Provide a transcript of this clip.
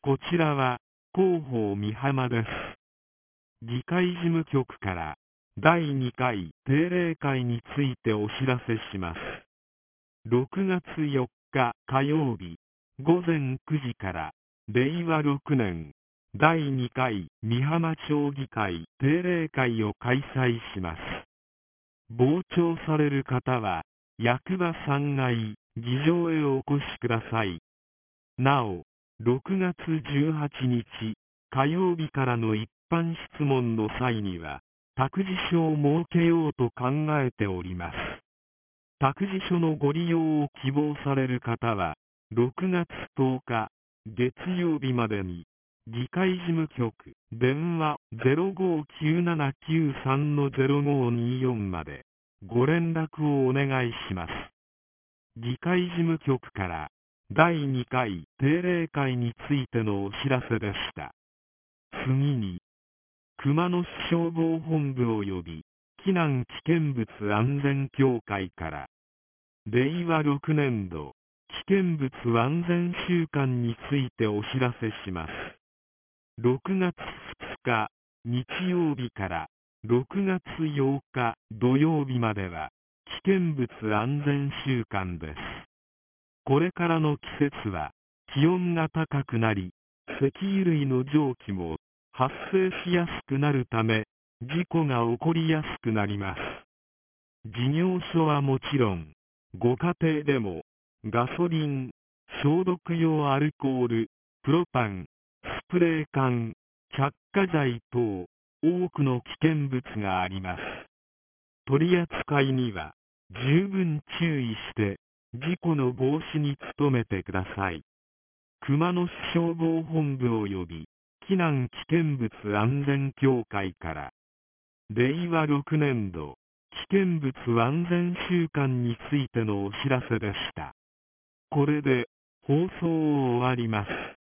こちらは広報美浜です。議会事務局から第2回定例会についてお知らせします。6月4日火曜日午前9時から令和6年第2回美浜町議会定例会を開催します。傍聴される方は役場3階議場へお越しください。なお、6月18日火曜日からの一般質問の際には託児所を設けようと考えております。託児所のご利用を希望される方は6月10日月曜日までに議会事務局電話 059793-0524 までご連絡をお願いします。議会事務局から第2回定例会についてのお知らせでした。次に、熊野市消防本部及び避難危険物安全協会から令和6年度危険物安全週間についてお知らせします。6月2日日曜日から6月8日土曜日までは危険物安全週間です。これからの季節は気温が高くなり、石油類の蒸気も発生しやすくなるため、事故が起こりやすくなります。事業所はもちろん、ご家庭でもガソリン、消毒用アルコール、プロパン、スプレー缶、着火剤等、多くの危険物があります。取り扱いには十分注意して事故の防止に努めてください。熊野市消防本部及び避難危険物安全協会から令和6年度危険物安全週間についてのお知らせでした。これで放送を終わります。